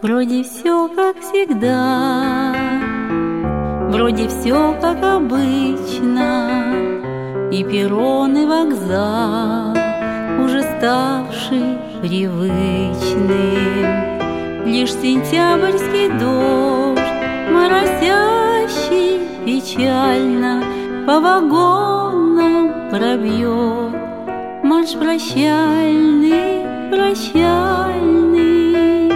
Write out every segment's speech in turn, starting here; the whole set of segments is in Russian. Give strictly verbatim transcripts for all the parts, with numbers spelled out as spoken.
Вроде все как всегда, вроде все как обычно, и перрон, и вокзал, уже ставший привычным. Лишь сентябрьский дождь, моросящий печально, по вагонам пробьет марш прощальный, прощальный.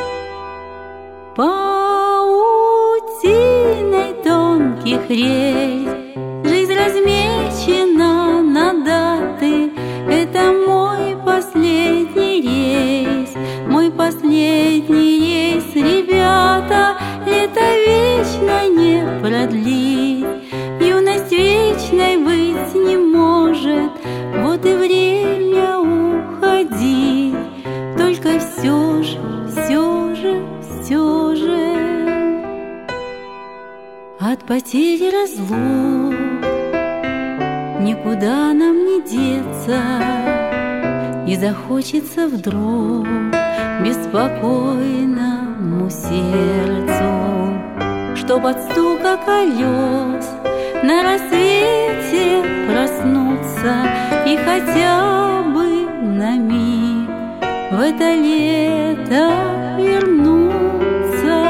Паутиной тонких рельс жизнь размечена на даты. Это мой последний рейс, мой последний рейс, ребята. Лето вечно не продлить, юность вечной быть не может. Вот и время уходить, только все же, все же, все же от потери разлук никуда нам не деться, и захочется вдруг беспокойному сердцу, чтоб от стука колес на рассвете проснуться и хотя бы на миг в это лето вернуться.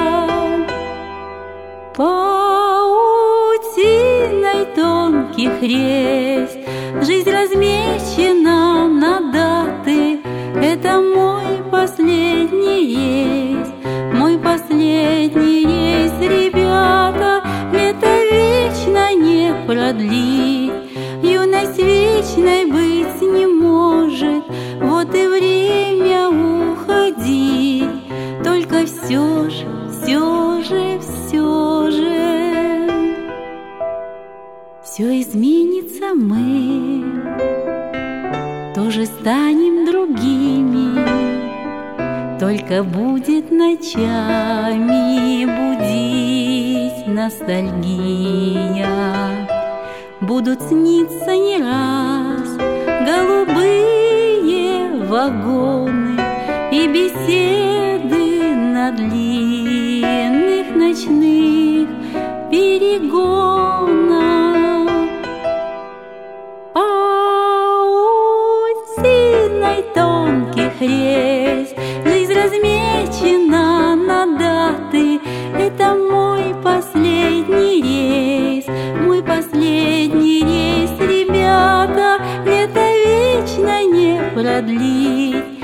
Паутиной тонких рельс жизнь размечена на даты. Это мой последний рейс, мой последний рейс, ребята. Лето вечно не продлить, юность вечной быть не может. Вот и время уходить, только все же, все же, все же все изменится, мы тоже станем другими, только будет ночами будить ностальгия. Будут сниться не раз голубые вагоны и беседы на длинных ночных перегонах. Паутиной тонких рельс жизнь размечена на даты. Это мой последний рейс, мой последний рейс, ребята. Лето вечно не продлить,